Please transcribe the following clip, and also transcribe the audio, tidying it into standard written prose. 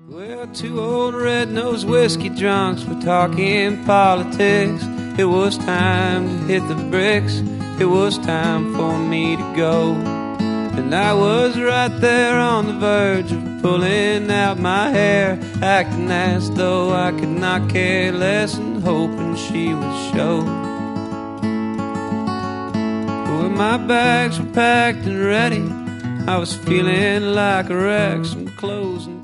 Well, two old red-nosed whiskey drunks were talking politics. It was time to hit the bricks. It was time for me to go. And I was right there on the verge of pulling out my hair, acting as though I could not care less and hoping she would show. But when my bags were packed and ready, I was feeling like a wreck. Some clothes and